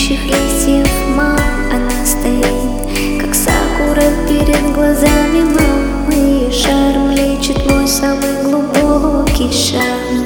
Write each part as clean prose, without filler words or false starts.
падающих листьев, мам, она стоит, как сакура перед глазами мамы. Шарм лечит мой самый глубокий шрам.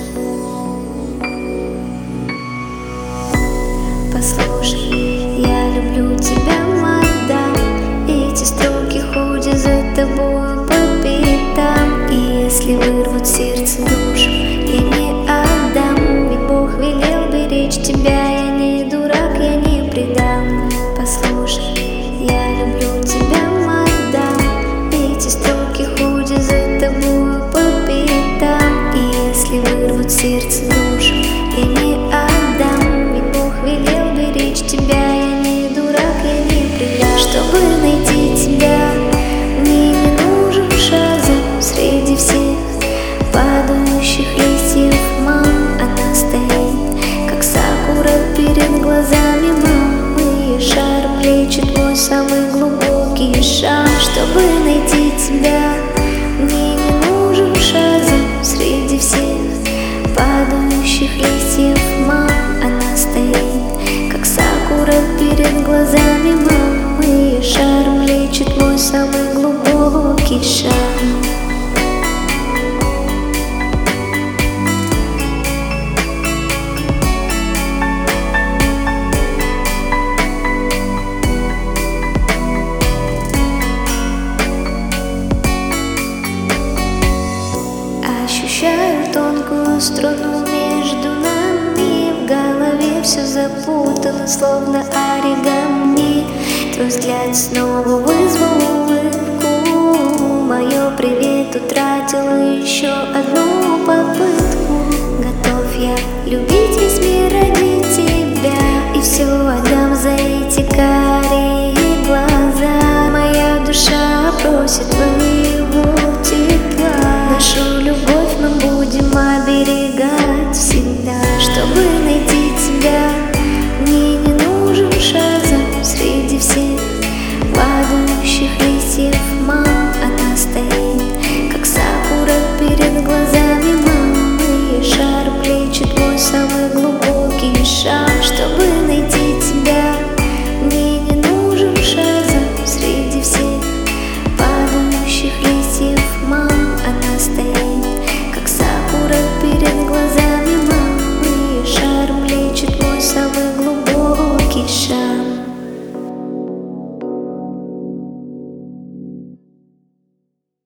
Послушай, я люблю тебя, мадам. Эти строки ходят за тобой по пятам. И если вырвут сердце душу, я не отдам. Ведь Бог велел беречь тебя, я не дурак, я не предам. Послушай, я люблю тебя, мадам. Эти строки ходят за тобой по пятам. И если вырвут сердце душу, я не отдам. Ведь Бог велел беречь тебя, я не дурак, я не предам. Чтобы найти тебя, мне не нужен шазам. Среди всех падающих листьев, мам, она стоит, как сакура перед глазами мамы. Шарм лечит мой самый глубокий шрам. Чтобы найти тебя, мне не нужен шазам. Среди всех падающих листьев, мам, она стоит, как сакура перед глазами мамы. Шарм лечит мой самый глубокий шрам. Ощущаю тонкую струну между нами. В голове все запутано, словно оригами. Твой взгляд снова вызвал улыбку. Мое привет утратило еще одну попытку. Готов я